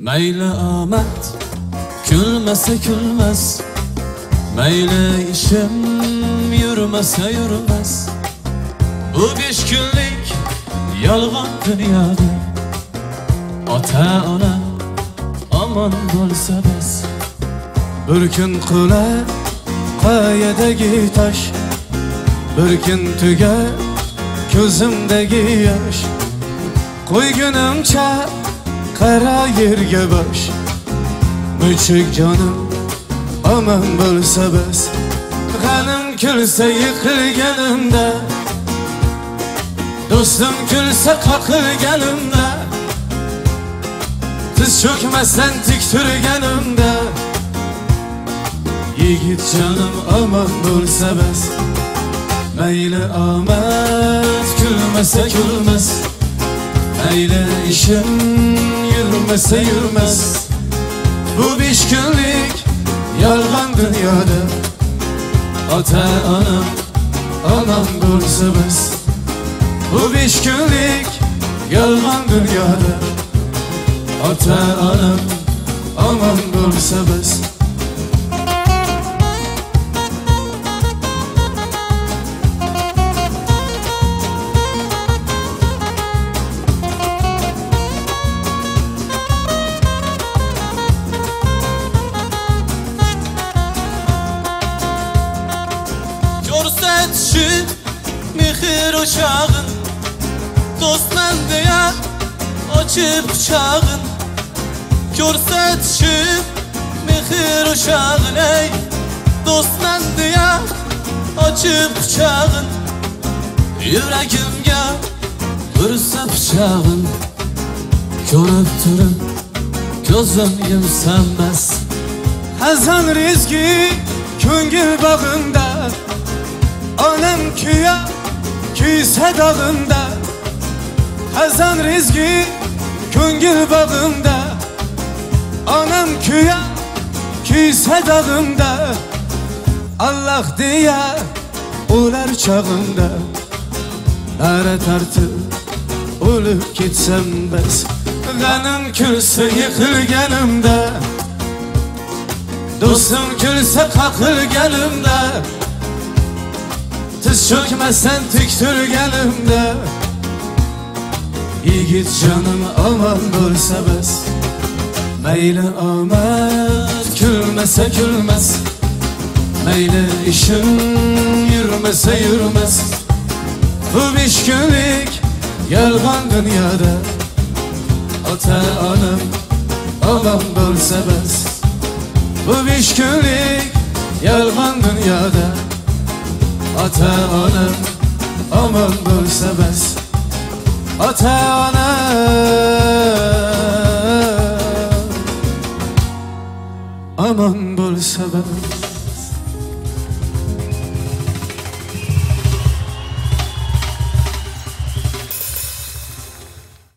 Meyli amet gülmese gülmez, meyli işim yürümese yürümez. Bu 5 günlük yalgan dünyada ata ona aman bolsa bes. Bir gün kula qayadagi taş, bir gün tüge gözümdeki yaş. Koygunumcha qara yerga bosh, muchuk canım aman bo'lsa bas. G'anim kulsa yiqilganimda, do'stim kulsa qoqilganimda, tiz cho'kmasdan tik turganimda, yigit canım aman bo'lsa bas. Mayli omad kulmasa kulmas, mayli ishim yürümese yürümez. Bu 5 günlük yalgan dünyada ata anam aman bo'lsa bas. Bu 5 günlük yalgan dünyada ata anam aman bo'lsa bas. Ko'rsatishib mehr o'chog'in, do'stman deya ochib quchog'in. Ko'rsatishib mehr o'chog'in, ey do'stman deya ochib quchog'in. Yuragimga ursa pichog'in, ko'rib turib ko'zim yumsam bas. Hazan rizqi ko'ngil bag'imda, onam kuya kuysa dog'imda. Hazan rizqi ko'ngil bag'imda, onam kuya kuysa dog'imda. Allah deya o'lar chog'imda, nara tartib o'lib ketsam bas. G'anim kulsa yiqilganimda, do'stim kulsa qoqilganimda, tiz cho'kmasdan tik turganimda, yigit canım aman bo'lsa bas. Mayli omad kulmasa kulmas, mayli ishim yurmasa yurmas. Bu 5 günlük yalgan dünyada ata anam aman bo'lsa bas. Bu 5 günlük yalgan dünyada ata anam aman bo'lsa bas. Ata anam aman bo'lsa bas.